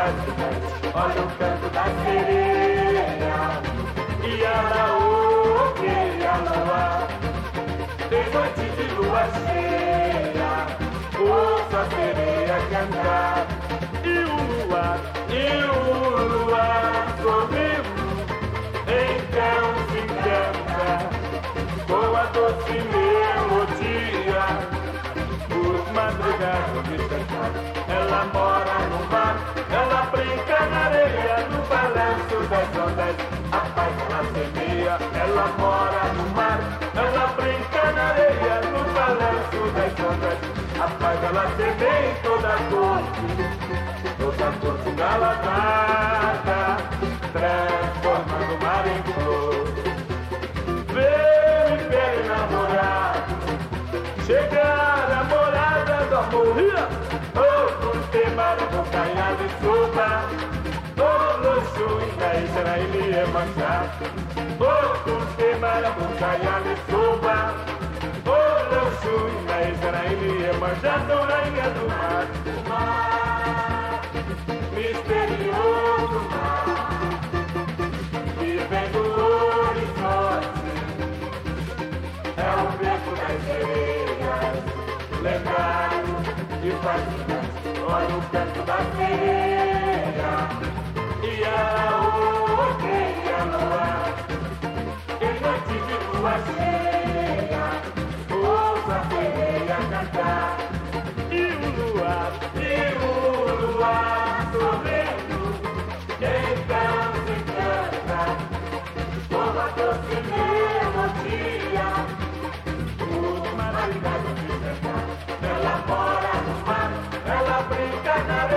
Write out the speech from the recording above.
faz o dance. Olha o canto da sereia e ela ouve a lua. Tem noite de lua cheia, ouço a sereia cantar. E o luar sorrindo, então se canta com a doce melodia. Os madrugados de sertão, ela mora no mar, ela brinca na areia, no balanço das ondas, a paz ela semeia. Ela mora no mar, ela brinca na areia, no balanço das ondas, a paz ela semeia em toda a corte galanada, transformando o mar em flor. Vem, quer namorar, chegar a morada do amor. Outro tema do canhar de chuva, todo chuva da Israel é manchar. Outro tema do canhar de chuva, todo chuva da Israel é manchar. Rainha do mar, misterioso mar, que vem do horizonte, é o beco das sereias, lembrado e fascinante. Olha o canto da sereia e ela odeia a lua. Em noite de lua cheia, ouça a sereia cantar. E o luar sorrindo, então se canta com a doce melodia. Os madrugados de sertão, ela mora no mar, ela brinca na